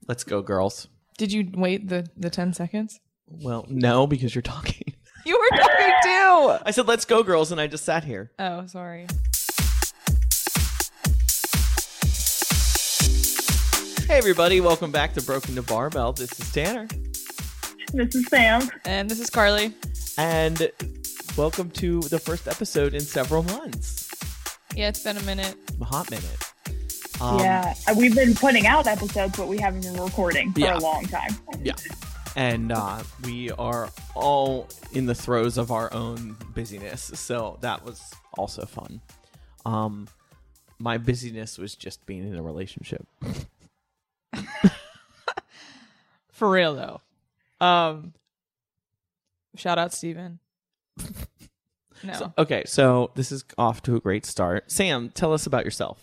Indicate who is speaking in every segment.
Speaker 1: Let's go, girls.
Speaker 2: Did you wait the 10 seconds?
Speaker 1: Well, no, because you're talking.
Speaker 2: You were talking too.
Speaker 1: I said, let's go, girls, and I just sat here.
Speaker 2: Oh, sorry.
Speaker 1: Hey, everybody. Welcome back to Broken to Barbell. This is Tanner.
Speaker 3: This is Sam.
Speaker 2: And this is Carly.
Speaker 1: And welcome to the first episode in several months.
Speaker 2: Yeah, it's been a minute.
Speaker 1: A hot minute.
Speaker 3: Yeah, we've been putting out episodes, but we haven't been recording for a long time.
Speaker 1: Yeah. And we are all in the throes of our own busyness. So that was also fun. My busyness was just being in a relationship.
Speaker 2: For real, though. Shout out, Steven. No.
Speaker 1: So this is off to a great start. Sam, tell us about yourself.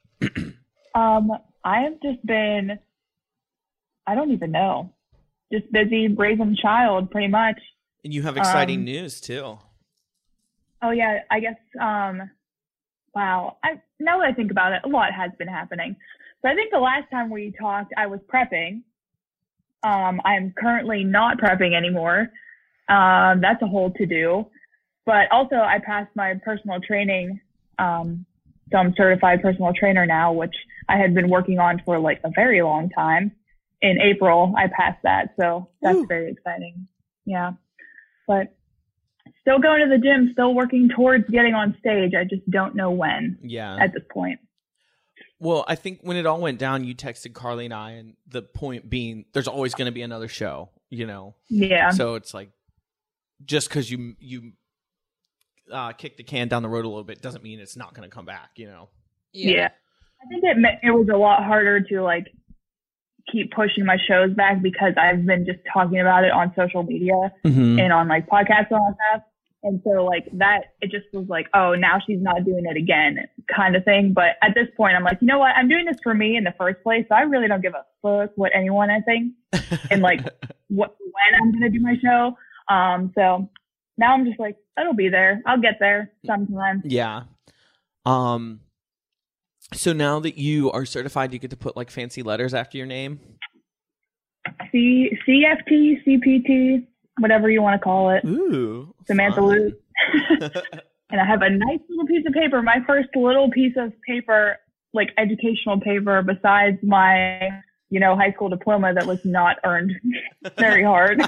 Speaker 3: I have just been, I don't even know, just busy raising a child, pretty much.
Speaker 1: And you have exciting news, too.
Speaker 3: Oh, yeah, I guess, wow. Now that I think about it, a lot has been happening. So I think the last time we talked, I was prepping. I'm currently not prepping anymore. That's a whole to-do. But also, I passed my personal training. So I'm certified personal trainer now, which I had been working on for like a very long time. In April, I passed that. So that's very exciting. Yeah. But still going to the gym, still working towards getting on stage. I just don't know when at this point.
Speaker 1: Well, I think when it all went down, you texted Carly and I, and the point being there's always going to be another show, you know?
Speaker 3: Yeah.
Speaker 1: So it's like, just because you kick the can down the road a little bit doesn't mean it's not going to come back, you know?
Speaker 3: Yeah. I think it was a lot harder to like keep pushing my shows back because I've been just talking about it on social media and on like podcasts and all that stuff. And so like that, it just was like, oh, now she's not doing it again kind of thing. But at this point, I'm like, you know what? I'm doing this for me in the first place. So I really don't give a fuck what anyone I think and like when I'm going to do my show. So now I'm just like, it'll be there. I'll get there sometime.
Speaker 1: Yeah. So now that you are certified, you get to put like fancy letters after your name?
Speaker 3: CFT, CPT, whatever you want to call it.
Speaker 1: Ooh.
Speaker 3: Samantha Lou. And I have a nice little piece of paper, my first little piece of paper, like educational paper, besides my, high school diploma that was not earned very hard.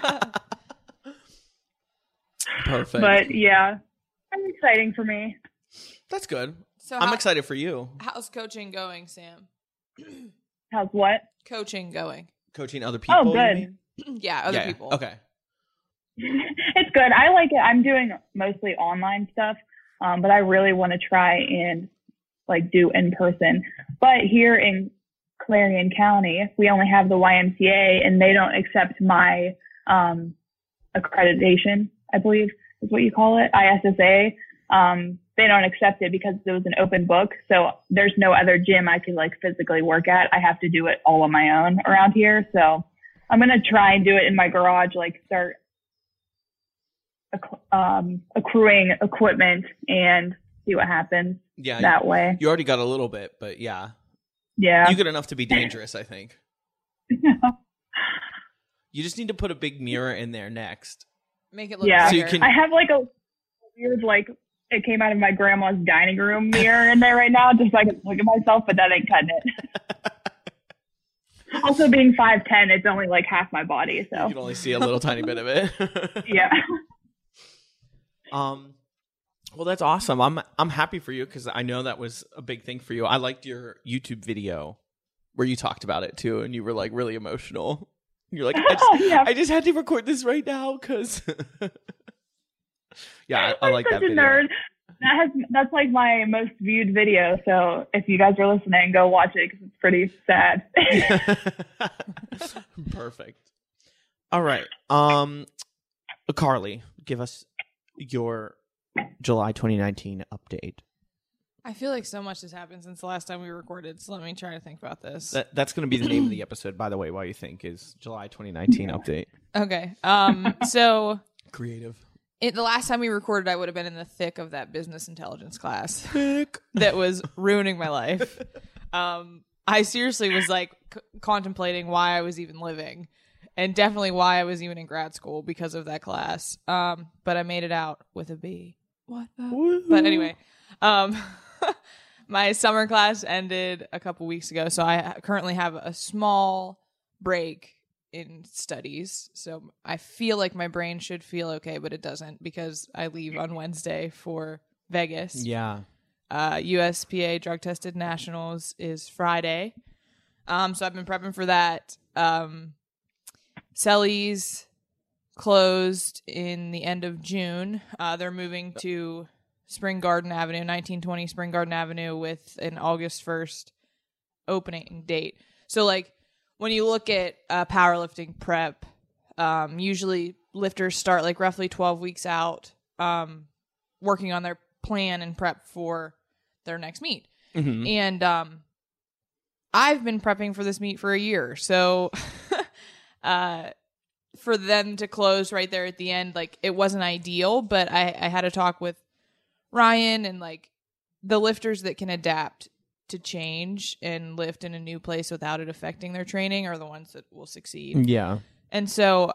Speaker 1: Perfect.
Speaker 3: But yeah, it's exciting for me.
Speaker 1: That's good.
Speaker 2: So
Speaker 1: I'm excited for you.
Speaker 2: How's coaching going, Sam?
Speaker 3: How's what?
Speaker 2: Coaching going.
Speaker 1: Coaching other people?
Speaker 3: Oh, good.
Speaker 2: Yeah, other people.
Speaker 1: Okay.
Speaker 3: It's good. I like it. I'm doing mostly online stuff, but I really want to try and like do in person. But here in Clarion County, we only have the YMCA, and they don't accept my accreditation, I believe is what you call it, ISSA. They don't accept it because it was an open book. So there's no other gym I could like physically work at. I have to do it all on my own around here. So I'm going to try and do it in my garage, like start accruing equipment and see what happens that way.
Speaker 1: You already got a little bit, but yeah.
Speaker 3: Yeah.
Speaker 1: You get enough to be dangerous, I think. You just need to put a big mirror in there next.
Speaker 2: Make it look
Speaker 3: bigger.
Speaker 1: So you can...
Speaker 3: I have like a weird, like, it came out of my grandma's dining room mirror in there right now, just so I can look at myself, but that ain't cutting it. Also, being 5'10", it's only like half my body, so
Speaker 1: you can only see a little tiny bit of it.
Speaker 3: Yeah.
Speaker 1: Well, that's awesome. I'm happy for you because I know that was a big thing for you. I liked your YouTube video where you talked about it too, and you were like really emotional. You're like, I just had to record this right now because. Yeah, I like that video.
Speaker 3: Nerd. That's like my most viewed video. So if you guys are listening, go watch it because it's pretty sad.
Speaker 1: Perfect. All right. Carly, give us your July 2019 update.
Speaker 2: I feel like so much has happened since the last time we recorded, so let me try to think about this.
Speaker 1: That's going to be the name of the episode, by the way, while you think, is July 2019 update.
Speaker 2: Okay. So
Speaker 1: creative.
Speaker 2: The last time we recorded, I would have been in the thick of that business intelligence class that was ruining my life. I seriously was like contemplating why I was even living, and definitely why I was even in grad school because of that class. But I made it out with a B. What? But anyway, my summer class ended a couple weeks ago, so I currently have a small break in studies. So I feel like my brain should feel okay, but it doesn't because I leave on Wednesday for Vegas.
Speaker 1: Yeah.
Speaker 2: USPA drug tested nationals is Friday. So I've been prepping for that. Selly's closed in the end of June. They're moving to Spring Garden Avenue, 1920 Spring Garden Avenue, with an August 1st opening date. So, like, when you look at powerlifting prep, usually lifters start, like, roughly 12 weeks out working on their plan and prep for their next meet.
Speaker 1: Mm-hmm.
Speaker 2: And I've been prepping for this meet for a year. So, for them to close right there at the end, like, it wasn't ideal, but I had a talk with Ryan, and like the lifters that can adapt to change and lift in a new place without it affecting their training are the ones that will succeed.
Speaker 1: Yeah.
Speaker 2: And so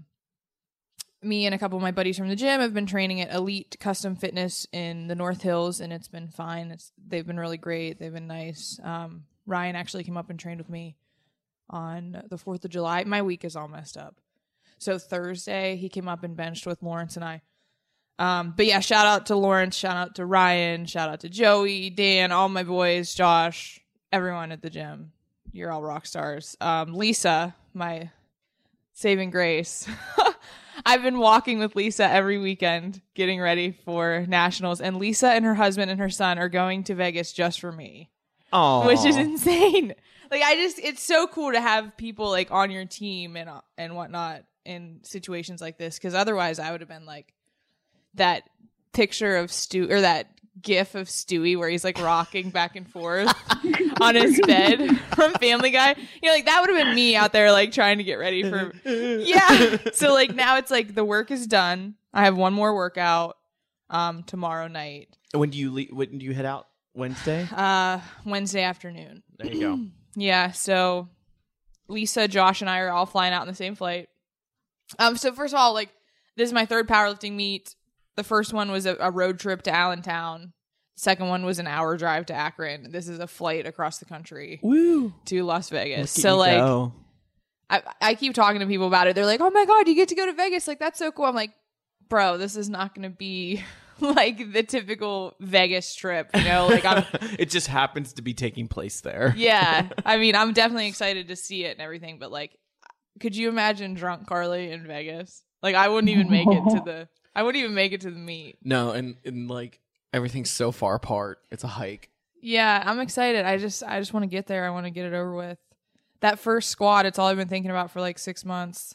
Speaker 2: me and a couple of my buddies from the gym have been training at Elite Custom Fitness in the North Hills, and it's been fine. They've been really great. They've been nice. Ryan actually came up and trained with me on the 4th of July. My week is all messed up. So Thursday he came up and benched with Lawrence and I. But yeah, shout out to Lawrence, shout out to Ryan, shout out to Joey, Dan, all my boys, Josh, everyone at the gym. You're all rock stars. Lisa, my saving grace. I've been walking with Lisa every weekend getting ready for nationals, and Lisa and her husband and her son are going to Vegas just for me.
Speaker 1: Oh,
Speaker 2: which is insane. Like, it's so cool to have people like on your team and whatnot in situations like this, because otherwise I would have been like that picture of Stu, or that gif of Stewie where he's like rocking back and forth on his bed from Family Guy. You know, like that would have been me out there like trying to get ready for So like now it's like the work is done. I have one more workout tomorrow night.
Speaker 1: When do you head out? Wednesday?
Speaker 2: Wednesday afternoon.
Speaker 1: There you go.
Speaker 2: Yeah, so Lisa, Josh, and I are all flying out in the same flight. So first of all, like, this is my third powerlifting meet. The first one was a road trip to Allentown. The second one was an hour drive to Akron. This is a flight across the country to Las Vegas. So like, I keep talking to people about it. They're like, "Oh my God, you get to go to Vegas! Like, that's so cool." I'm like, "Bro, this is not going to be like the typical Vegas trip, you know, like
Speaker 1: it just happens to be taking place there."
Speaker 2: Yeah. I mean, I'm definitely excited to see it and everything, but like, could you imagine drunk Carly in Vegas? Like, I wouldn't even make it to the meet.
Speaker 1: No, and like everything's so far apart. It's a hike.
Speaker 2: Yeah, I'm excited. I just want to get there. I want to get it over with. That first squat, it's all I've been thinking about for like 6 months.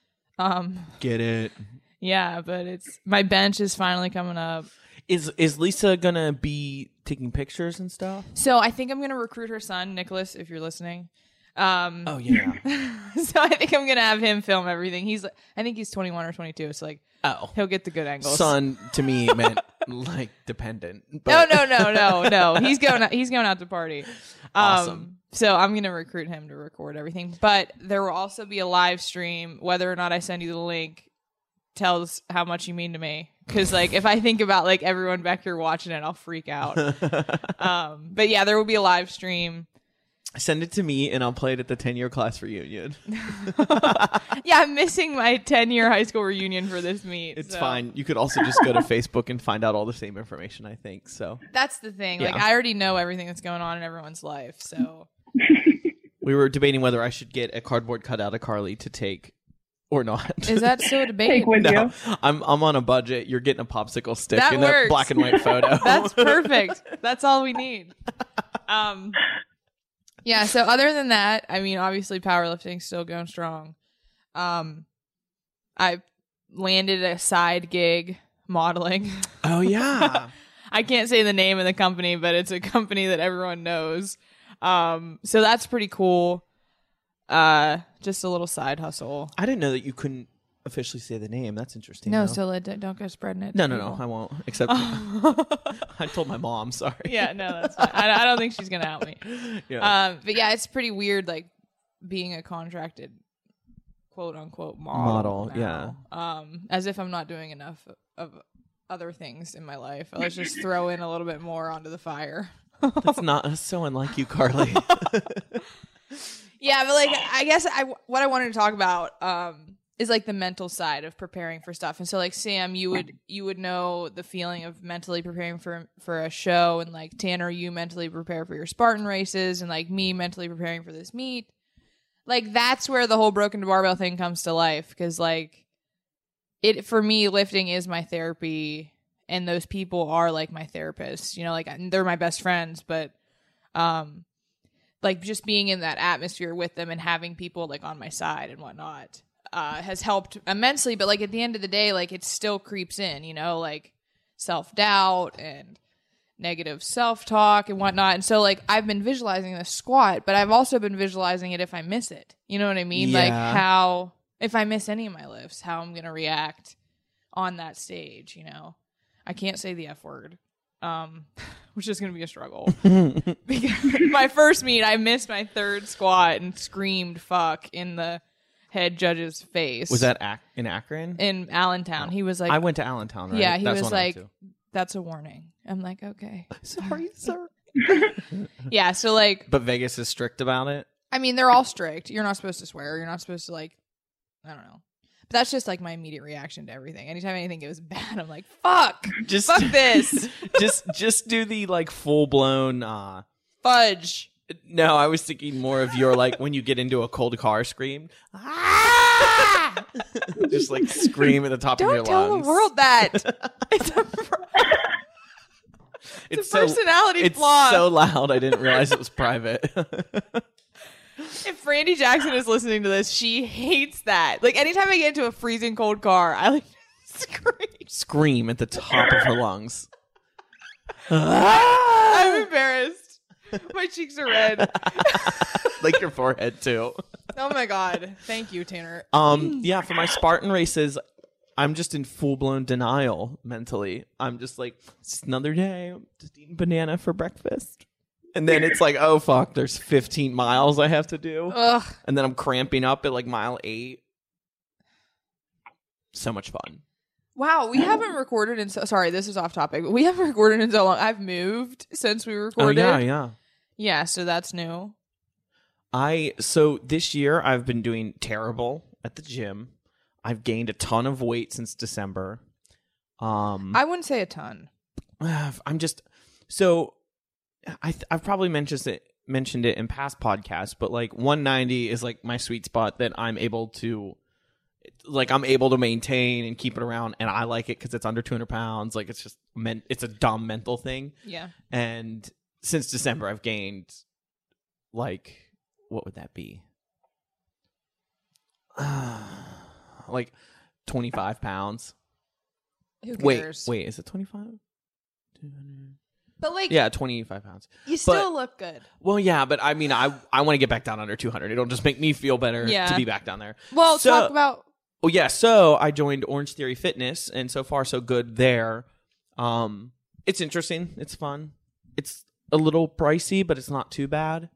Speaker 1: Get it.
Speaker 2: Yeah, but my bench is finally coming up.
Speaker 1: Is Lisa gonna be taking pictures and stuff?
Speaker 2: So I think I'm gonna recruit her son, Nicholas, if you're listening.
Speaker 1: Oh yeah.
Speaker 2: So I think I'm gonna have him film everything. I think he's 21 or 22. So like, he'll get the good angles.
Speaker 1: Son to me meant like dependent.
Speaker 2: But... No. He's going out to party.
Speaker 1: Awesome.
Speaker 2: So I'm gonna recruit him to record everything. But there will also be a live stream. Whether or not I send you the link tells how much you mean to me, because like if I think about like everyone back here watching it, I'll freak out. But yeah, there will be a live stream.
Speaker 1: Send it to me and I'll play it at the 10-year class reunion.
Speaker 2: Yeah, I'm missing my 10-year high school reunion for this meet.
Speaker 1: It's fine. You could also just go to Facebook and find out all the same information, I think. So
Speaker 2: that's the thing.
Speaker 1: Yeah.
Speaker 2: Like, I already know everything that's going on in everyone's life. So
Speaker 1: we were debating whether I should get a cardboard cutout of Carly to take or not.
Speaker 2: Is that still a debate?
Speaker 3: Take with you.
Speaker 1: I'm on a budget. You're getting a popsicle stick
Speaker 2: That
Speaker 1: in
Speaker 2: works.
Speaker 1: a black and white photo.
Speaker 2: That's perfect. That's all we need. Yeah, so other than that, I mean, obviously powerlifting's still going strong. I landed a side gig modeling.
Speaker 1: Oh yeah.
Speaker 2: I can't say the name of the company, but it's a company that everyone knows. So that's pretty cool. Just a little side hustle.
Speaker 1: I didn't know that you couldn't officially say the name. That's interesting.
Speaker 2: No,
Speaker 1: though.
Speaker 2: so don't go spreading it.
Speaker 1: No, I won't. Except I told my mom. Sorry.
Speaker 2: Yeah, no, that's fine. I don't think she's gonna out me.
Speaker 1: Yeah.
Speaker 2: But yeah, it's pretty weird, like being a contracted quote unquote model.
Speaker 1: Yeah.
Speaker 2: As if I'm not doing enough of other things in my life. Let's just throw in a little bit more onto the fire.
Speaker 1: That's so unlike you, Carly.
Speaker 2: Yeah, but like I guess what I wanted to talk about is like the mental side of preparing for stuff. And so like Sam, you would know the feeling of mentally preparing for a show, and like Tanner, you mentally prepare for your Spartan races, and like me mentally preparing for this meet. Like that's where the whole broken barbell thing comes to life, because like it for me, lifting is my therapy, and those people are like my therapists. You know, like they're my best friends, but like just being in that atmosphere with them and having people like on my side and whatnot has helped immensely. But like at the end of the day, like it still creeps in, you know, like self-doubt and negative self-talk and whatnot. And so like I've been visualizing this squat, but I've also been visualizing it if I miss it. You know what I mean?
Speaker 1: Yeah.
Speaker 2: Like how, if I miss any of my lifts, how I'm going to react on that stage, you know? I can't say the F word. Which is going to be a struggle. Because my first meet, I missed my third squat and screamed fuck in the head judge's face.
Speaker 1: Was that in Akron?
Speaker 2: In Allentown. He was like...
Speaker 1: I went to Allentown, right?
Speaker 2: Yeah, he
Speaker 1: That's
Speaker 2: was
Speaker 1: one I
Speaker 2: like,
Speaker 1: went to.
Speaker 2: that's a warning. I'm like, okay.
Speaker 1: Sorry, sir.
Speaker 2: Yeah, so like...
Speaker 1: But Vegas is strict about it?
Speaker 2: I mean, they're all strict. You're not supposed to swear. You're not supposed to like... I don't know. But that's just like my immediate reaction to everything. Anytime anything goes bad, I'm like, fuck this.
Speaker 1: just do the like full blown
Speaker 2: Fudge.
Speaker 1: No, I was thinking more of your like when you get into a cold car scream. Ah! Just like scream at the top of your lungs.
Speaker 2: Don't tell the world that. It's a personality flaw.
Speaker 1: It's so loud I didn't realize it was private.
Speaker 2: If Brandy Jackson is listening to this, she hates that. Like anytime I get into a freezing cold car, I like
Speaker 1: scream at the top of her lungs.
Speaker 2: I'm embarrassed. My cheeks are red.
Speaker 1: Like your forehead too.
Speaker 2: Oh my god. Thank you, Tanner.
Speaker 1: Yeah, for my Spartan races, I'm just in full-blown denial mentally. I'm just like, it's just another day. I'm just eating banana for breakfast. And then it's like, oh, fuck, there's 15 miles I have to do.
Speaker 2: Ugh.
Speaker 1: And then I'm cramping up at like mile 8. So much fun.
Speaker 2: Wow, we haven't recorded in sorry, this is off topic, but we haven't recorded in so long. I've moved since we recorded.
Speaker 1: Oh, yeah.
Speaker 2: Yeah, so that's new.
Speaker 1: So this year I've been doing terrible at the gym. I've gained a ton of weight since December.
Speaker 2: I wouldn't say a ton.
Speaker 1: I'm just so I've probably mentioned it in past podcasts, but like 190 is like my sweet spot that I'm able to maintain and keep it around, and I like it because it's under 200 pounds. Like it's just it's a dumb mental thing.
Speaker 2: Yeah. And
Speaker 1: since December, I've gained like, what would that be? Like 25 pounds.
Speaker 2: Who cares?
Speaker 1: Wait, is it 25? 200.
Speaker 2: But like,
Speaker 1: yeah, 25 pounds.
Speaker 2: You still look good.
Speaker 1: Well, yeah, but I mean, I want to get back down under 200. It'll just make me feel better to be back down there.
Speaker 2: Well, talk about.
Speaker 1: Oh yeah, so I joined Orange Theory Fitness, and so far so good there. It's interesting. It's fun. It's a little pricey, but it's not too bad.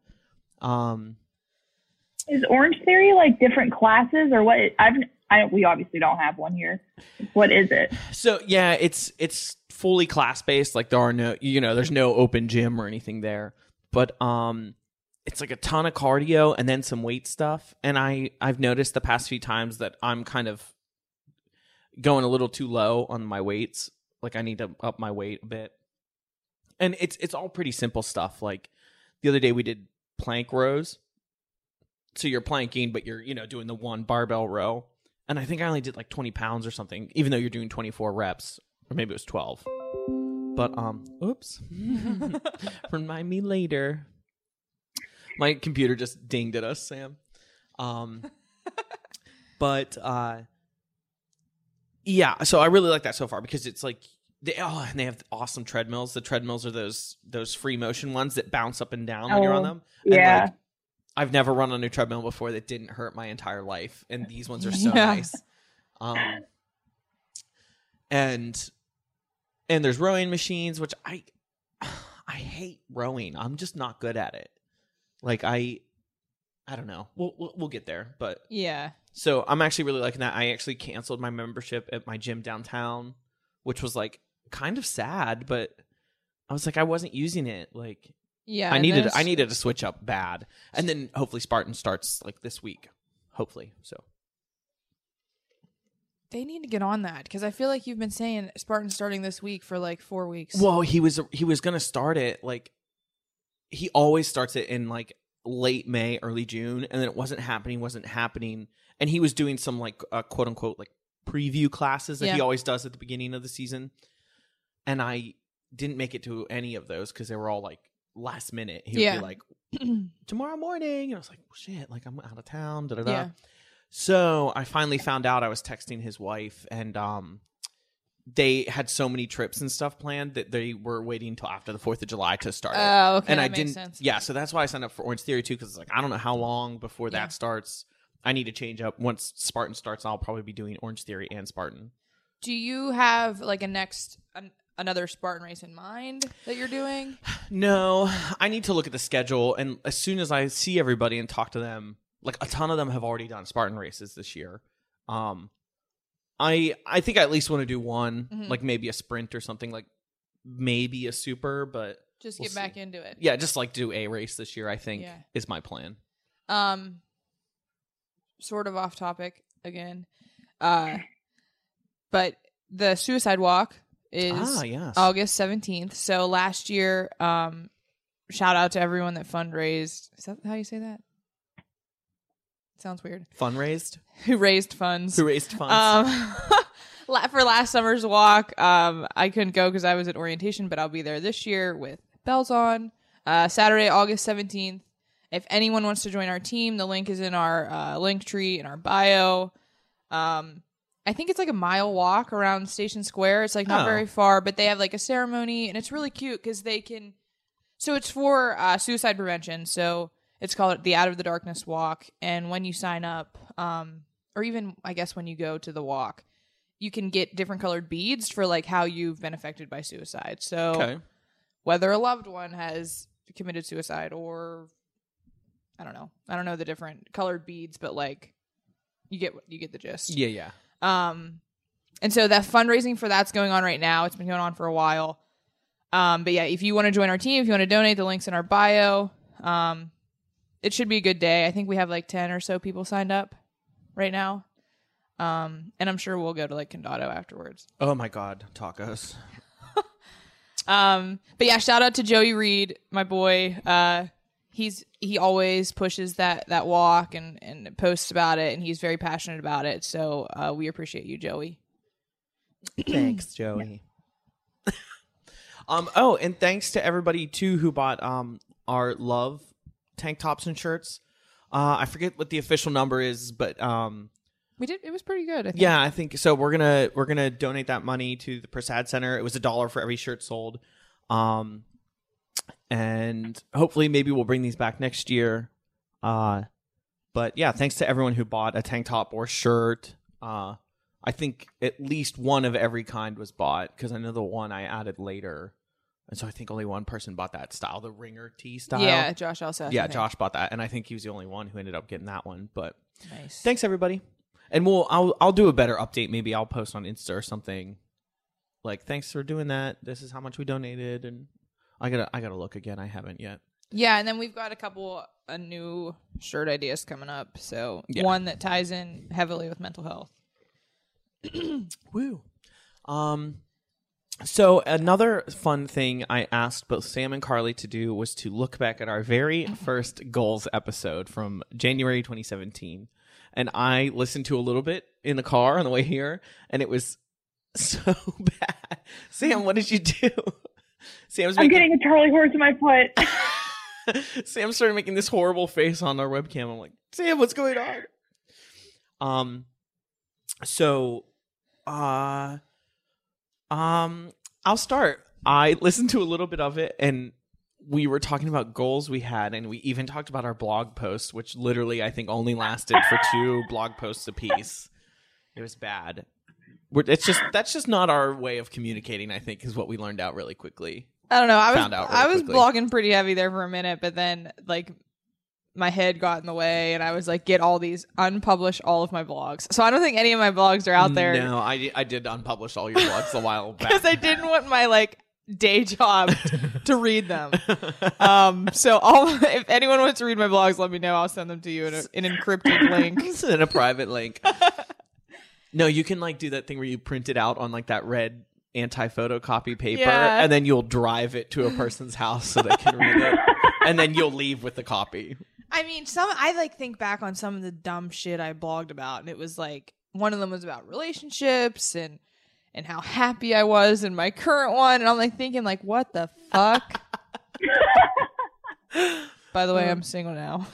Speaker 3: Is Orange Theory like different classes or what? We obviously don't have one here. What is it?
Speaker 1: So yeah, it's fully class based. Like there are there's no open gym or anything there. But it's like a ton of cardio and then some weight stuff. And I've noticed the past few times that I'm kind of going a little too low on my weights. Like I need to up my weight a bit. And it's all pretty simple stuff. Like the other day we did plank rows. So you're planking, but you're, doing the one barbell row. And I think I only did like 20 pounds or something, even though you're doing 24 reps, or maybe it was 12. But, oops. Remind me later. My computer just dinged at us, Sam. But, yeah, so I really like that so far because it's like, and they have awesome treadmills. The treadmills are those free motion ones that bounce up and down when you're on them. And
Speaker 3: yeah.
Speaker 1: I've never run on a treadmill before that didn't hurt my entire life, and these ones are so nice. And there's rowing machines, which I hate rowing. I'm just not good at it. Like I don't know. We'll get there, but
Speaker 2: yeah.
Speaker 1: So I'm actually really liking that. I actually canceled my membership at my gym downtown, which was like kind of sad, but I was like, I wasn't using it. Like,
Speaker 2: yeah,
Speaker 1: I needed to switch up bad. And then hopefully Spartan starts like this week. Hopefully. So
Speaker 2: they need to get on that, because I feel like you've been saying Spartan starting this week for like 4 weeks.
Speaker 1: Well, he was going to start it like he always starts it in like late May, early June, and then it wasn't happening. And he was doing some like quote unquote like preview classes that he always does at the beginning of the season. And I didn't make it to any of those because they were all like last minute. He would be like, tomorrow morning. And I was like, well, shit, like I'm out of town. Da, da, da. Yeah. So I finally found out. I was texting his wife, and they had so many trips and stuff planned that they were waiting until after the 4th of July to start it.
Speaker 2: Oh, okay.
Speaker 1: And
Speaker 2: that
Speaker 1: I
Speaker 2: makes
Speaker 1: didn't.
Speaker 2: Sense.
Speaker 1: Yeah, so that's why I signed up for Orange Theory too, because it's like I don't know how long before that starts. I need to change up. Once Spartan starts, I'll probably be doing Orange Theory and Spartan.
Speaker 2: Do you have like another Spartan race in mind that you're doing? No,
Speaker 1: I need to look at the schedule, and as soon as I see everybody and talk to them, like a ton of them have already done Spartan races this year. I think I at least want to do one, like maybe a sprint or something, like maybe a super, but
Speaker 2: just get back into it.
Speaker 1: Yeah, just like do a race this year, I think is my plan.
Speaker 2: Sort of off topic again. But the suicide walk is August 17th. So last year, shout out to everyone that fundraised. Is that how you say that? Sounds weird.
Speaker 1: Fundraised?
Speaker 2: Who raised funds.
Speaker 1: For
Speaker 2: last summer's walk. I couldn't go because I was at orientation, but I'll be there this year with bells on. Saturday, August 17th. If anyone wants to join our team, the link is in our link tree in our bio. I think it's like a mile walk around Station Square. It's like not very far, but they have like a ceremony, and it's really cute because they can. So it's for suicide prevention. So it's called the Out of the Darkness Walk. And when you sign up, or even I guess when you go to the walk, you can get different colored beads for like how you've been affected by suicide. So whether a loved one has committed suicide or I don't know the different colored beads, but like you get the gist.
Speaker 1: Yeah.
Speaker 2: And so that fundraising for that's going on right now. It's been going on for a while. But yeah, if you want to join our team, if you want to donate, the link's in our bio. It should be a good day. I think we have like 10 or so people signed up right now. And I'm sure we'll go to like Condado afterwards.
Speaker 1: Oh my God, tacos.
Speaker 2: But yeah, shout out to Joey Reed, my boy. He always pushes that walk and posts about it, and he's very passionate about it. So we appreciate you, Joey.
Speaker 1: Thanks, Joey. And thanks to everybody too who bought our Love tank tops and shirts. I forget what the official number is, but
Speaker 2: we did. It was pretty good, I think.
Speaker 1: Yeah, I think so. We're gonna donate that money to the Prasad Center. It was $1 for every shirt sold. And hopefully maybe we'll bring these back next year. But yeah, thanks to everyone who bought a tank top or shirt. I think at least one of every kind was bought, because I know the one I added later. And so I think only one person bought that style, the ringer tee style.
Speaker 2: Yeah, Josh Elseth.
Speaker 1: Yeah, Josh bought that, and I think he was the only one who ended up getting that one. But
Speaker 2: nice.
Speaker 1: Thanks everybody. And I'll do a better update. Maybe I'll post on Insta or something. Like, thanks for doing that. This is how much we donated, and I gotta look again. I haven't yet.
Speaker 2: Yeah, and then we've got a couple new shirt ideas coming up. So one that ties in heavily with mental health.
Speaker 1: Woo. So another fun thing I asked both Sam and Carly to do was to look back at our very first goals episode from January 2017. And I listened to a little bit in the car on the way here, and it was so bad. Sam, what did you do?
Speaker 3: I'm getting a Charlie horse in my foot.
Speaker 1: Sam started making this horrible face on our webcam. I'm like, Sam, what's going on? I'll start. I listened to a little bit of it, and we were talking about goals we had, and we even talked about our blog post, which literally I think only lasted for 2 blog posts apiece. It was bad. That's just not our way of communicating, I think, is what we learned out really quickly.
Speaker 2: I don't know. I was blogging pretty heavy there for a minute, but then like my head got in the way, and I was like, unpublish all of my blogs. So I don't think any of my blogs are out there.
Speaker 1: No, I did unpublish all your blogs a while back
Speaker 2: because I didn't want my like day job to read them. So if anyone wants to read my blogs, let me know. I'll send them to you in an encrypted link.
Speaker 1: In a private link. No, you can like do that thing where you print it out on like that red anti-photocopy paper, and then you'll drive it to a person's house so they can read it, and then you'll leave with the copy.
Speaker 2: I mean, I like think back on some of the dumb shit I blogged about, and it was like one of them was about relationships and how happy I was in my current one, and I'm like thinking like, what the fuck? By the way, I'm single now.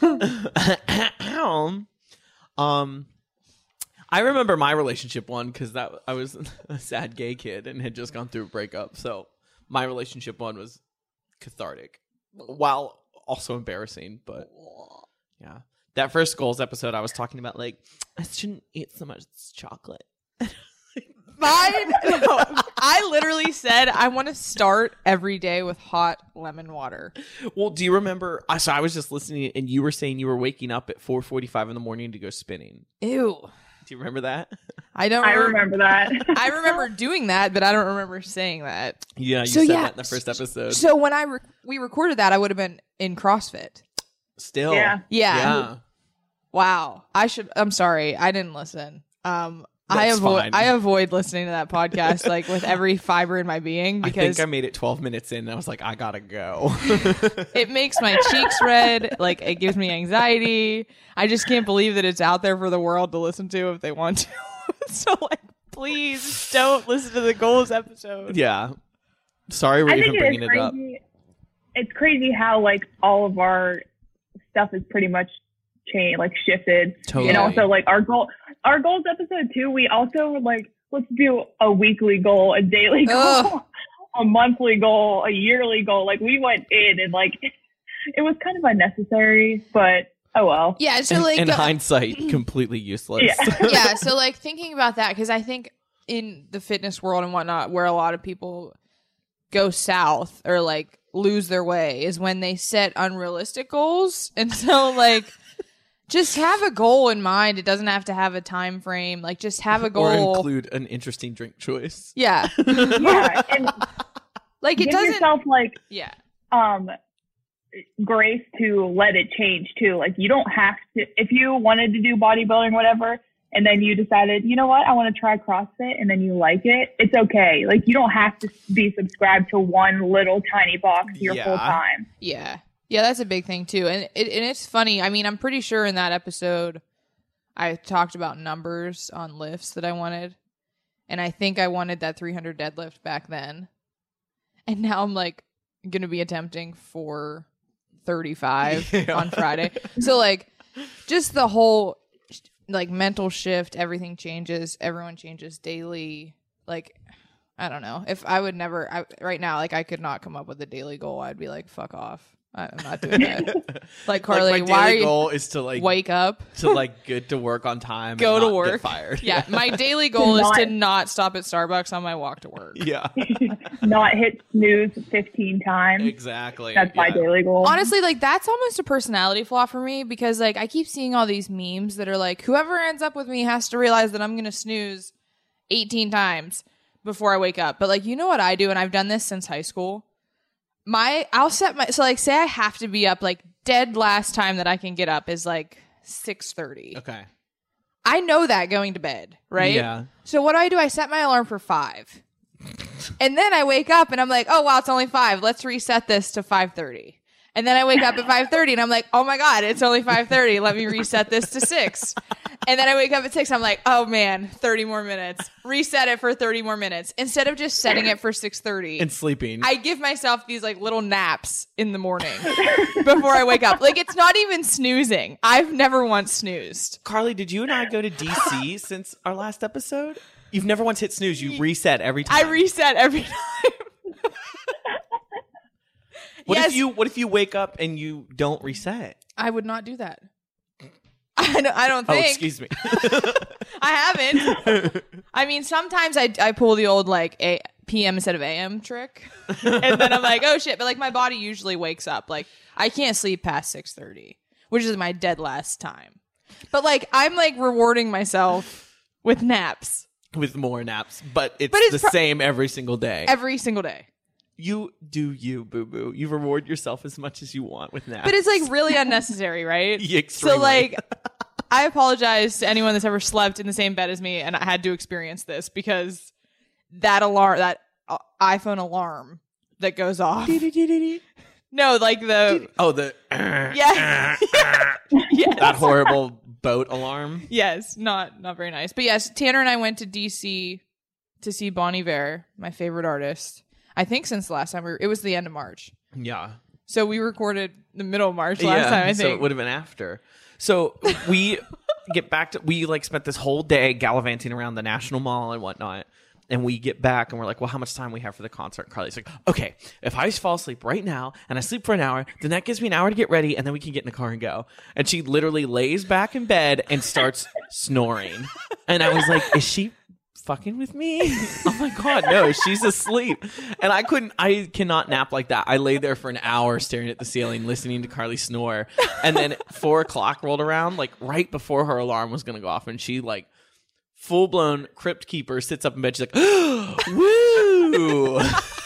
Speaker 1: I remember my relationship one because I was a sad gay kid and had just gone through a breakup. So my relationship one was cathartic, while also embarrassing. But yeah, that first goals episode, I was talking about like I shouldn't eat so much chocolate.
Speaker 2: I literally said I want to start every day with hot lemon water.
Speaker 1: Well, do you remember? So I was just listening, and you were saying you were waking up at 4:45 in the morning to go spinning.
Speaker 2: Ew.
Speaker 1: Do you remember that?
Speaker 3: I remember that.
Speaker 2: I remember doing that, but I don't remember saying that.
Speaker 1: Yeah, you said that in the first episode.
Speaker 2: So when we recorded that, I would have been in CrossFit.
Speaker 1: Still.
Speaker 2: Yeah. Wow. I'm sorry. I didn't listen. I avoid listening to that podcast like with every fiber in my being because
Speaker 1: I think I made it 12 minutes in and I was like, I gotta go.
Speaker 2: It makes my cheeks red. Like it gives me anxiety. I just can't believe that it's out there for the world to listen to if they want to. So like, please don't listen to the goals episode.
Speaker 1: Yeah. Sorry we're even bringing it up.
Speaker 3: It's crazy how like all of our stuff is pretty much shifted.
Speaker 1: Totally.
Speaker 3: And also like our goals episode too, we also were like, let's do a weekly goal, a daily goal, a monthly goal, a yearly goal. Like we went in and like it was kind of unnecessary, but oh well.
Speaker 2: Yeah. So like
Speaker 1: in hindsight, completely useless.
Speaker 2: Yeah. So like thinking about that, because I think in the fitness world and whatnot, where a lot of people go south or like lose their way is when they set unrealistic goals. And so like just have a goal in mind. It doesn't have to have a time frame. Like just have a goal.
Speaker 1: Or include an interesting drink choice.
Speaker 3: Yeah. Yeah. And
Speaker 2: like it doesn't
Speaker 3: yourself grace to let it change too. Like you don't have to, if you wanted to do bodybuilding, whatever, and then you decided, you know what, I want to try CrossFit, and then you like it, it's okay. Like you don't have to be subscribed to one little tiny box your full time.
Speaker 2: Yeah. Yeah, that's a big thing too. And it's funny. I mean, I'm pretty sure in that episode I talked about numbers on lifts that I wanted. And I think I wanted that 300 deadlift back then. And now I'm like going to be attempting 435 on Friday. So like just the whole like mental shift, everything changes, everyone changes daily. Like I don't know. If I would never right now, like I could not come up with a daily goal. I'd be like, fuck off. I'm not doing that. Like Carly,
Speaker 1: like my daily goal is to like
Speaker 2: wake up,
Speaker 1: to like get to work on time,
Speaker 2: go
Speaker 1: and
Speaker 2: to
Speaker 1: not
Speaker 2: work.
Speaker 1: Get fired.
Speaker 2: Yeah, my daily goal is to not stop at Starbucks on my walk to work.
Speaker 1: Yeah,
Speaker 3: not hit snooze 15 times.
Speaker 1: Exactly.
Speaker 3: That's my daily goal.
Speaker 2: Honestly, like that's almost a personality flaw for me because like I keep seeing all these memes that are like, whoever ends up with me has to realize that I'm gonna snooze 18 times before I wake up. But like, you know what I do, and I've done this since high school. So like say I have to be up like dead last time that I can get up is like 6:30.
Speaker 1: Okay.
Speaker 2: I know that going to bed, right?
Speaker 1: Yeah.
Speaker 2: So what do? I set my alarm for 5. And then I wake up and I'm like, oh wow, it's only 5. Let's reset this to 5:30. And then I wake up at 5:30 and I'm like, oh my God, it's only 5:30. Let me reset this to 6. And then I wake up at 6. I'm like, oh man, 30 more minutes. Reset it for 30 more minutes. Instead of just setting it for 6:30
Speaker 1: and sleeping,
Speaker 2: I give myself these like little naps in the morning before I wake up. Like it's not even snoozing. I've never once snoozed.
Speaker 1: Carly, did you and I go to DC since our last episode? You've never once hit snooze. You reset every time.
Speaker 2: I reset every time.
Speaker 1: What if you wake up and you don't reset?
Speaker 2: I would not do that. I I don't think.
Speaker 1: Oh, excuse me.
Speaker 2: I haven't. I mean, sometimes I pull the old like PM instead of AM trick, and then I'm like, oh shit. But like my body usually wakes up. Like I can't sleep past 6:30, which is my dead last time. But like I'm like rewarding myself with naps.
Speaker 1: With more naps, but it's the same every single day.
Speaker 2: Every single day.
Speaker 1: You do you, boo-boo. You reward yourself as much as you want with naps.
Speaker 2: But it's like really unnecessary, right?
Speaker 1: Extremely.
Speaker 2: So like, I apologize to anyone that's ever slept in the same bed as me and I had to experience this because that alarm, that iPhone alarm that goes off. No, like the...
Speaker 1: Oh, the...
Speaker 2: Yeah.
Speaker 1: Yes. That horrible boat alarm.
Speaker 2: Yes, not very nice. But yes, Tanner and I went to DC to see Bon Iver, my favorite artist. I think since the last time it was the end of March.
Speaker 1: Yeah.
Speaker 2: So we recorded the middle of March last time, I think.
Speaker 1: So it would have been after. So we get back to, we like spent this whole day gallivanting around the National Mall and whatnot. And we get back and we're like, well, how much time we have for the concert? And Carly's like, okay, if I fall asleep right now and I sleep for an hour, then that gives me an hour to get ready and then we can get in the car and go. And she literally lays back in bed and starts snoring. And I was like, is she fucking with me? Oh my God, no, she's asleep. And I cannot nap like that. I lay there for an hour staring at the ceiling, listening to Carly snore. And then 4 o'clock rolled around, like right before her alarm was going to go off. And she like full-blown crypt keeper sits up in bed. She's like, woo!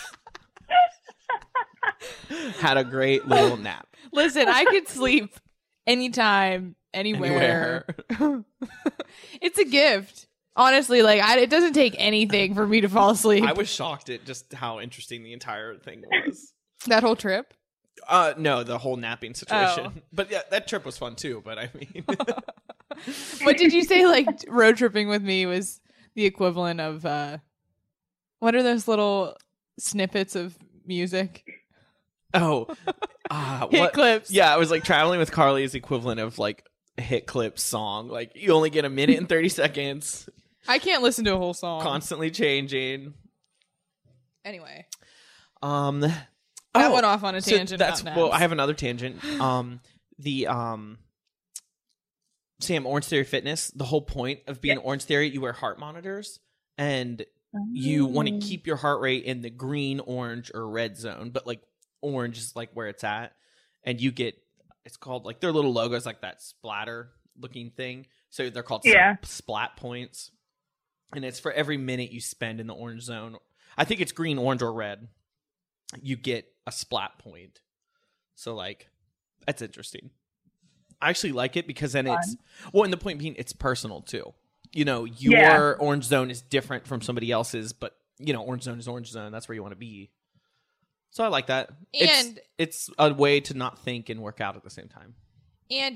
Speaker 1: Had a great little nap.
Speaker 2: Listen, I could sleep anytime, anywhere. It's a gift. Honestly, like it doesn't take anything for me to fall asleep.
Speaker 1: I was shocked at just how interesting the entire thing was.
Speaker 2: That whole trip?
Speaker 1: No, the whole napping situation.
Speaker 2: Oh.
Speaker 1: But yeah, that trip was fun too. But I mean,
Speaker 2: what did you say? Like road tripping with me was the equivalent of what are those little snippets of music?
Speaker 1: Oh,
Speaker 2: hit clips.
Speaker 1: Yeah, I was like traveling with Carly is the equivalent of like a hit clip song. Like you only get a minute and 30 seconds.
Speaker 2: I can't listen to a whole song.
Speaker 1: Constantly changing.
Speaker 2: Anyway.
Speaker 1: That
Speaker 2: went off on a tangent.
Speaker 1: So well, I have another tangent. Sam, Orange Theory Fitness, the whole point of being Orange Theory, you wear heart monitors and you want to keep your heart rate in the green, orange, or red zone. But like orange is like where it's at. And you get, it's called like their little logos, like that splatter looking thing. So they're called splat points. And it's for every minute you spend in the orange zone. I think it's green, orange, or red. You get a splat point. So like, that's interesting. I actually like it because then it's, well, and the point being it's personal too. You know, your orange zone is different from somebody else's, but you know, orange zone is orange zone. That's where you want to be. So I like that. And it's a way to not think and work out at the same time.
Speaker 2: And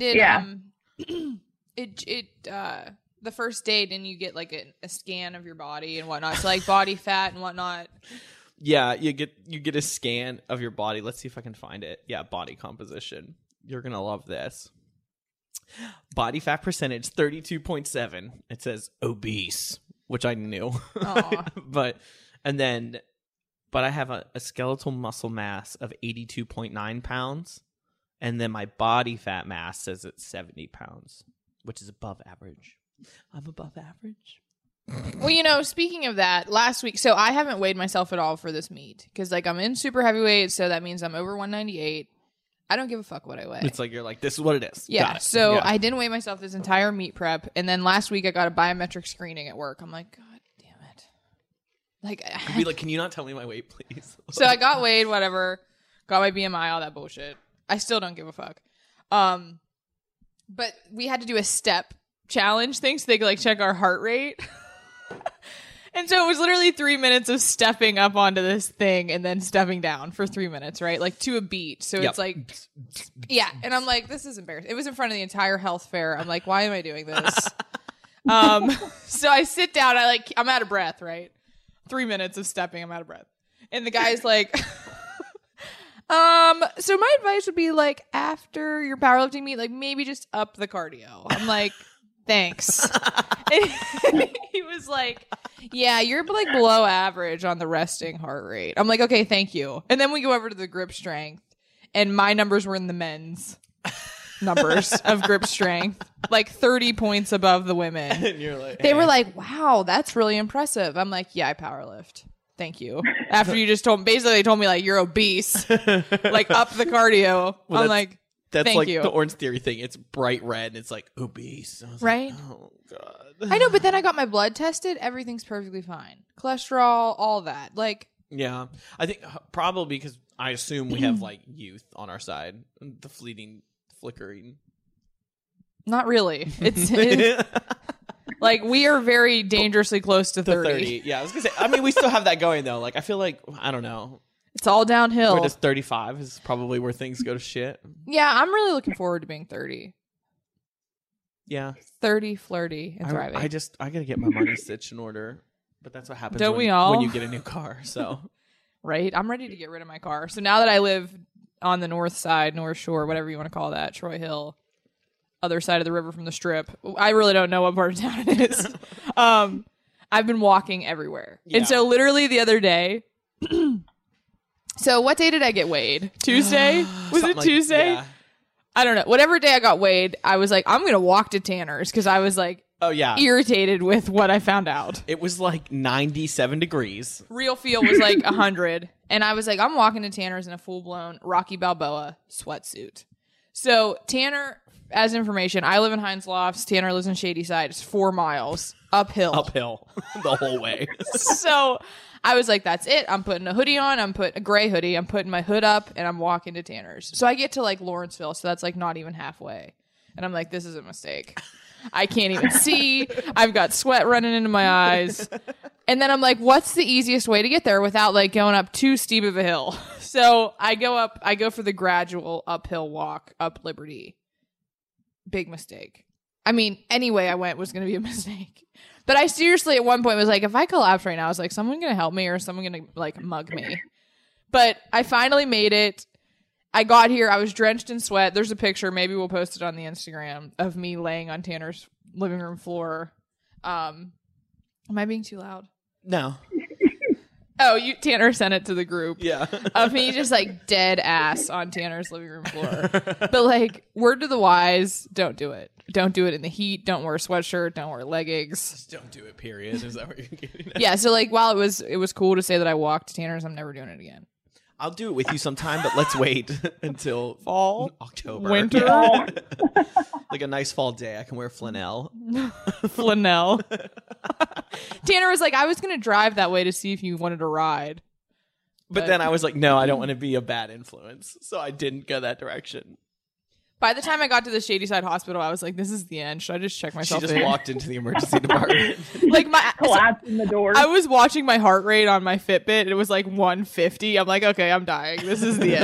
Speaker 2: the first date, and you get like a scan of your body and whatnot. So like body fat and whatnot.
Speaker 1: Yeah, you get a scan of your body. Let's see if I can find it. Yeah, body composition. You're gonna love this. Body fat percentage 32.7. It says obese, which I knew. But I have a skeletal muscle mass of 82.9 pounds, and then my body fat mass says it's 70 pounds, which is above average. I'm above average.
Speaker 2: Well, you know, speaking of that, last week, so I haven't weighed myself at all for this meet because, like, I'm in super heavyweight, so that means I'm over 198. I don't give a fuck what I weigh.
Speaker 1: It's like you're like, this is what it is.
Speaker 2: Yeah, so I didn't weigh myself this entire meet prep, and then last week I got a biometric screening at work. I'm like, God damn it. Like,
Speaker 1: I'd be like, can you not tell me my weight, please?
Speaker 2: So I got weighed, whatever, got my BMI, all that bullshit. I still don't give a fuck. But we had to do a step challenge thing so they could like check our heart rate. And so it was literally 3 minutes of stepping up onto this thing and then stepping down for 3 minutes, right? Like to a beat. So it's like, yeah. And I'm like, this is embarrassing. It was in front of the entire health fair. I'm like, why am I doing this? So I sit down. I'm out of breath, right? 3 minutes of stepping. I'm out of breath. And the guy's like, so my advice would be like after your powerlifting meet, like maybe just up the cardio. I'm like, thanks. And he was like, yeah, you're like below average on the resting heart rate. I'm like, okay, thank you. And then we go over to the grip strength and my numbers were in the men's. numbers of grip strength, like 30 points above the women.
Speaker 1: And you're like,
Speaker 2: They were like, wow, that's really impressive. I'm like, yeah, I powerlift. Thank you. After you just told me, basically they told me like, you're obese, like up the cardio.
Speaker 1: Well,
Speaker 2: I'm like,
Speaker 1: that's
Speaker 2: thank
Speaker 1: like
Speaker 2: you.
Speaker 1: the Orange Theory thing. It's bright red and it's like obese. I was
Speaker 2: Right?
Speaker 1: Like, oh God.
Speaker 2: I know, but then I got my blood tested. Everything's perfectly fine. Cholesterol, all that. Like,
Speaker 1: Yeah, I think probably because I assume we have like youth on our side, the fleeting flickering.
Speaker 2: not really. It's like we are very dangerously close to 30.
Speaker 1: Yeah, I was gonna say. I mean, we still have that going though. Like, I feel like I don't know.
Speaker 2: It's all downhill.
Speaker 1: We're just 35 is probably where things go to shit.
Speaker 2: Yeah, I'm really looking forward to being 30.
Speaker 1: Yeah,
Speaker 2: 30, flirty, and thriving.
Speaker 1: I gotta get my money stitched in order. But that's what happens
Speaker 2: Don't we all?
Speaker 1: when you get a new car. So
Speaker 2: Right? I'm ready to get rid of my car. So now that I live on the north side, North Shore, whatever you want to call that, Troy Hill, other side of the river from the Strip. I really don't know what part of town it is. I've been walking everywhere.
Speaker 1: Yeah.
Speaker 2: And so literally the other day, so what day did I get weighed? Tuesday? Was it Tuesday?
Speaker 1: Yeah.
Speaker 2: I don't know. Whatever day I got weighed, I was like, I'm going to walk to Tanner's because I was like
Speaker 1: Oh yeah.
Speaker 2: irritated with what I found out.
Speaker 1: It was like 97 degrees.
Speaker 2: Real feel was like 100. And I was like, I'm walking to Tanner's in a full-blown Rocky Balboa sweatsuit. So Tanner, as information, I live in Hines Lofts. Tanner lives in Shadyside. It's 4 miles uphill.
Speaker 1: The whole way.
Speaker 2: So I was like, that's it. I'm putting a hoodie on. I'm putting a gray hoodie. I'm putting my hood up and I'm walking to Tanner's. So I get to like Lawrenceville. So that's like not even halfway. And I'm like, this is a mistake. I can't even see. I've got sweat running into my eyes. And then I'm like, what's the easiest way to get there without like going up too steep of a hill? So I go for the gradual uphill walk up Liberty. Big mistake. I mean, any way I went was going to be a mistake. But I seriously at one point was like, if I collapse right now, I was like, someone going to help me or someone going to like mug me? But I finally made it. I got here. I was drenched in sweat. There's a picture. Maybe we'll post it on the Instagram of me laying on Tanner's living room floor. Am I being too loud?
Speaker 1: No.
Speaker 2: Oh, Tanner sent it to the group.
Speaker 1: Yeah.
Speaker 2: Of me just like dead ass on Tanner's living room floor. But like, word to the wise, don't do it. Don't do it in the heat. Don't wear a sweatshirt. Don't wear leggings.
Speaker 1: Just don't do it, period. Is that what you're getting at?
Speaker 2: Yeah, so like while it was cool to say that I walked to Tanner's, I'm never doing it again.
Speaker 1: I'll do it with you sometime, but let's wait until
Speaker 2: Fall,
Speaker 1: October.
Speaker 2: winter.
Speaker 1: Yeah. Like a nice fall day. I can wear flannel.
Speaker 2: Flannel. Tanner was like, I was going to drive that way to see if you wanted to ride.
Speaker 1: But then I was like, no, I don't want to be a bad influence. So I didn't go that direction.
Speaker 2: By the time I got to the Shadyside Hospital, I was like, this is the end. Should I just check
Speaker 1: She
Speaker 2: myself
Speaker 1: just
Speaker 2: in?
Speaker 1: walked into the emergency department.
Speaker 2: Like
Speaker 3: Collapsing the door.
Speaker 2: I was watching my heart rate on my Fitbit. It was like 150. I'm like, okay, I'm dying. This is the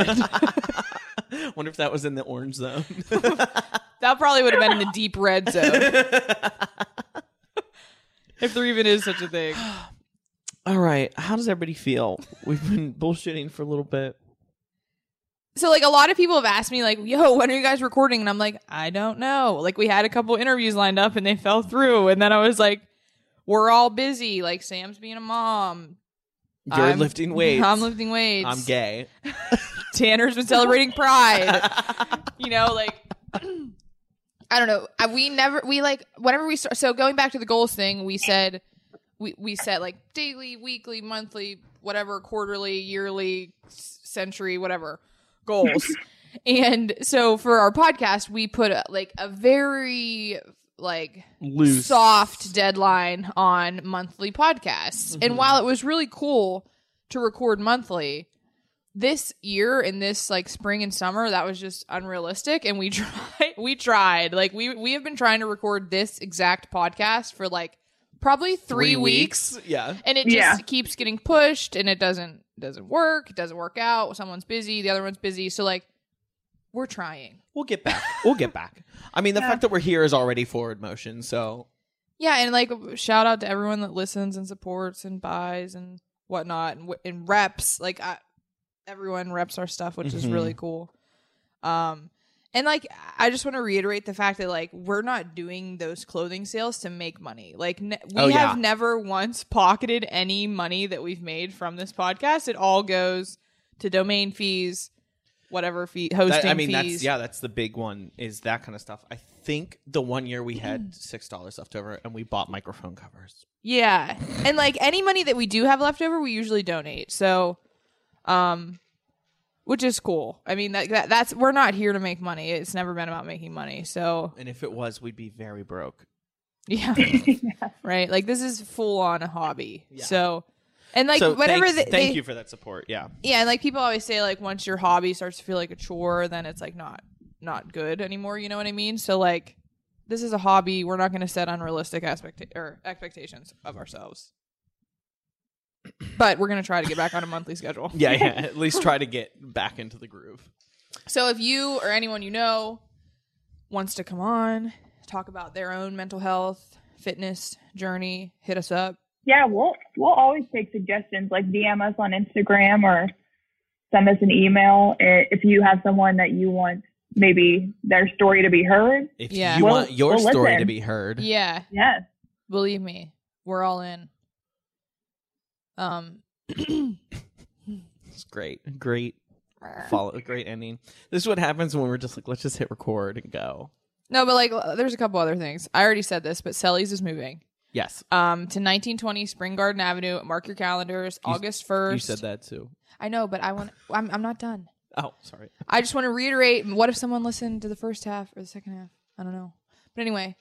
Speaker 2: end.
Speaker 1: Wonder if that was in the orange zone.
Speaker 2: That probably would have been in the deep red zone. If there even is such a thing.
Speaker 1: All right. How does everybody feel? We've been bullshitting for a little bit.
Speaker 2: So, like, a lot of people have asked me, like, yo, when are you guys recording? And I'm like, I don't know. Like, we had a couple interviews lined up and they fell through. And then I was like, we're all busy. Like, Sam's being a mom.
Speaker 1: You're lifting weights.
Speaker 2: I'm lifting weights.
Speaker 1: I'm gay.
Speaker 2: Tanner's been celebrating Pride. You know, like, I don't know. Whenever we start, so going back to the goals thing, we said, we set like daily, weekly, monthly, whatever, quarterly, yearly, century, whatever goals. And so for our podcast, we put a very like
Speaker 1: loose,
Speaker 2: soft deadline on monthly podcasts. Mm-hmm. And while it was really cool to record monthly, this year in this like spring and summer, that was just unrealistic. And we tried. Like we have been trying to record this exact podcast for like probably 3 weeks.
Speaker 1: Yeah.
Speaker 2: And it just keeps getting pushed and it doesn't work. It doesn't work out. Someone's busy. The other one's busy. So like we're trying.
Speaker 1: We'll get back. I mean, the fact that we're here is already forward motion. So
Speaker 2: yeah. And like shout out to everyone that listens and supports and buys and whatnot and reps. Like everyone reps our stuff, which is really cool. And like, I just want to reiterate the fact that like, we're not doing those clothing sales to make money. Like we have never once pocketed any money that we've made from this podcast. It all goes to domain fees, whatever fee, hosting fees.
Speaker 1: That's the big one, is that kind of stuff. I think the one year we had $6 left over and we bought microphone covers.
Speaker 2: Yeah. And like any money that we do have left over, we usually donate. So, which is cool. I mean, that's we're not here to make money. It's never been about making money. So,
Speaker 1: and if it was, we'd be very broke.
Speaker 2: Yeah. Right. Like this is full on a hobby. Yeah. So, and like whatever.
Speaker 1: Thank you for that support. Yeah.
Speaker 2: Yeah, and like people always say, like once your hobby starts to feel like a chore, then it's like not good anymore. You know what I mean? So like, this is a hobby. We're not going to set unrealistic expectations of ourselves. But we're going to try to get back on a monthly schedule.
Speaker 1: Yeah. At least try to get back into the groove.
Speaker 2: So if you or anyone you know wants to come on, talk about their own mental health, fitness journey, hit us up.
Speaker 3: Yeah, we'll always take suggestions. Like DM us on Instagram or send us an email if you have someone that you want maybe their story to be heard.
Speaker 1: If you want your story to be heard.
Speaker 2: Yeah.
Speaker 3: Yes.
Speaker 2: Believe me, we're all in.
Speaker 1: It's great. Great ending. This is what happens when we're just like, let's just hit record and go.
Speaker 2: No, but like there's a couple other things. I already said this, but Selly's is moving.
Speaker 1: Yes.
Speaker 2: To 1920 Spring Garden Avenue. Mark your calendars. August 1st.
Speaker 1: You said that too.
Speaker 2: I know, but I'm not done.
Speaker 1: Oh, sorry.
Speaker 2: I just want to reiterate. What if someone listened to the first half or the second half? I don't know. But anyway,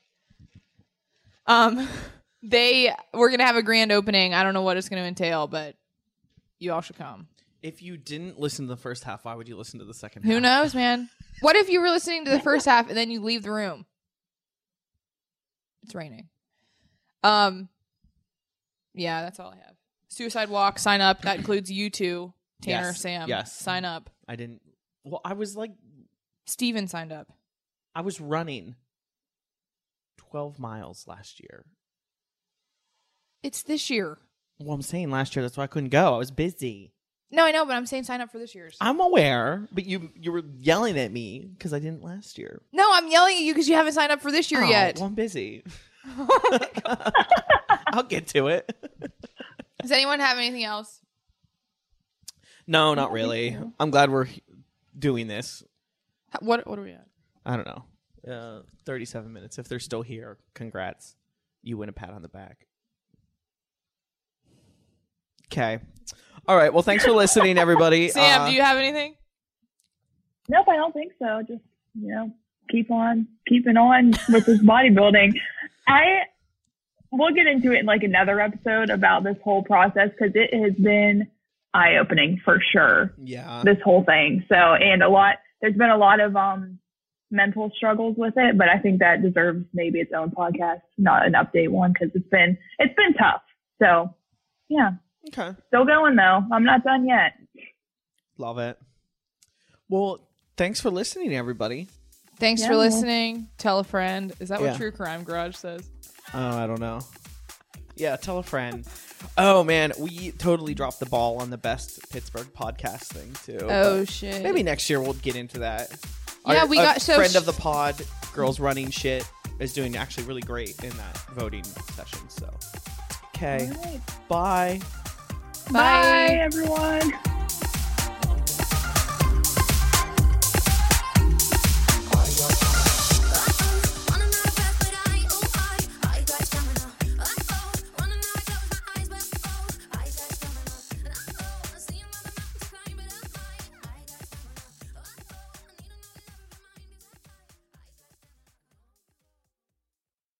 Speaker 2: we're gonna have a grand opening. I don't know what it's gonna entail, but you all should come.
Speaker 1: If you didn't listen to the first half, why would you listen to the second half?
Speaker 2: Who knows, man? What if you were listening to the first half and then you leave the room? It's raining. Yeah, that's all I have. Suicide Walk, sign up. That includes you two, Tanner,
Speaker 1: yes.
Speaker 2: Sam.
Speaker 1: Yes.
Speaker 2: Sign up.
Speaker 1: I didn't. Well, I was like.
Speaker 2: Steven signed up.
Speaker 1: I was running 12 miles last year.
Speaker 2: It's this year.
Speaker 1: Well, I'm saying last year. That's why I couldn't go. I was busy.
Speaker 2: No, I know, but I'm saying sign up for this year's.
Speaker 1: I'm aware, but you were yelling at me because I didn't last year.
Speaker 2: No, I'm yelling at you because you haven't signed up for this year yet.
Speaker 1: Well, I'm busy. I'll get to it.
Speaker 2: Does anyone have anything else?
Speaker 1: No, not really. I'm glad we're doing this.
Speaker 2: What are we at?
Speaker 1: I don't know. 37 minutes. If they're still here, congrats. You win a pat on the back. Okay. All right. Well, thanks for listening, everybody.
Speaker 2: Sam, do you have anything?
Speaker 3: Nope, I don't think so. Just, keeping on with this bodybuilding. We'll get into it in like another episode about this whole process because it has been eye-opening for sure.
Speaker 1: Yeah.
Speaker 3: This whole thing. So, and there's been a lot of mental struggles with it, but I think that deserves maybe its own podcast, not an update one, because it's been tough. So, yeah.
Speaker 1: Okay.
Speaker 3: Still going though. I'm not done yet.
Speaker 1: Love it. Well, thanks for listening, everybody.
Speaker 2: Thanks for listening. Tell a friend. Is that what True Crime Garage says?
Speaker 1: Oh, I don't know. Yeah, tell a friend. Oh, man, we totally dropped the ball on the best Pittsburgh podcast thing, too.
Speaker 2: Oh, shit.
Speaker 1: Maybe next year we'll get into that.
Speaker 2: Yeah, we got...
Speaker 1: So friend of the pod, Girls Running Shit, is doing actually really great in that voting session, so. Okay.
Speaker 3: Right.
Speaker 1: Bye.
Speaker 2: Bye,
Speaker 3: everyone.